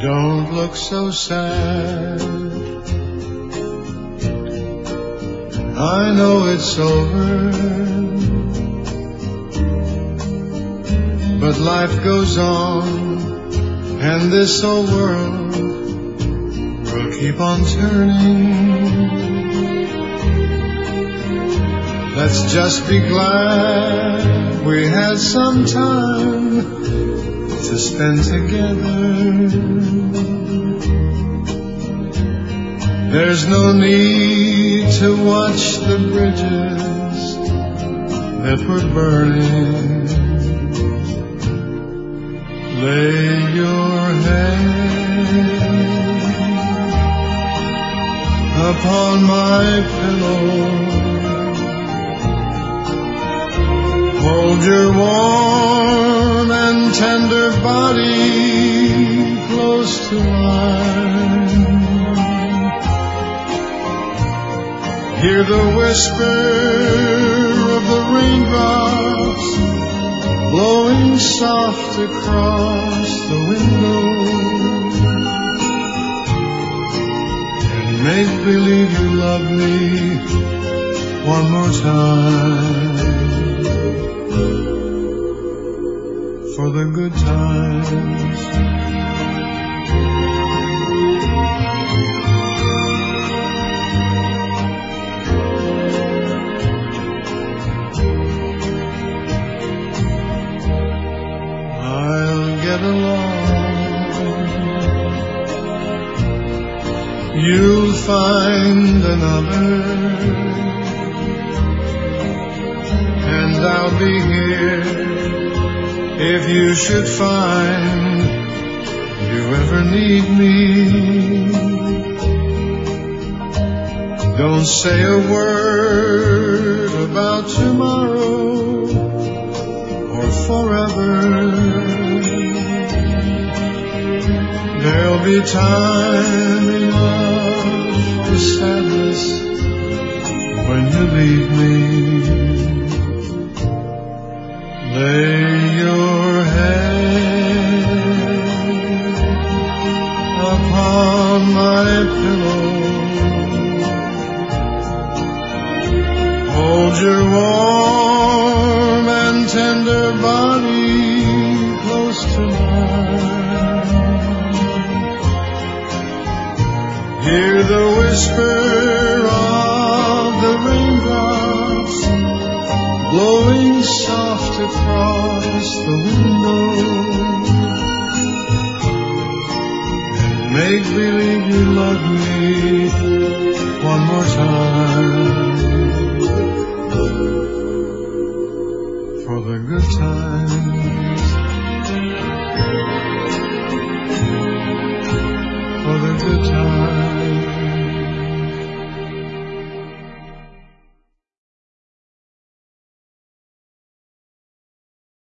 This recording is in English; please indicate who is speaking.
Speaker 1: Don't look so sad. I know it's over, but life goes on, and this old world will keep on turning. Let's just be glad we had some time to spend together. There's no need to watch the bridges that were burning. Lay your head upon my pillow. Hold your warm and tender body close to mine. Hear the whisper of the raindrops blowing soft across the window, and make believe you love me one more time. For the good times. I'll get along. You'll find another, and I'll be here if you should find you ever need me. Don't say a word about tomorrow or forever. There'll be time enough for sadness when you leave me. Lay your head upon my pillow. Hold your warm and tender body close to mine. Hear the whisper of the raindrops blowing soft across the window, and make believe you love me one more time. For the good times, for the good times.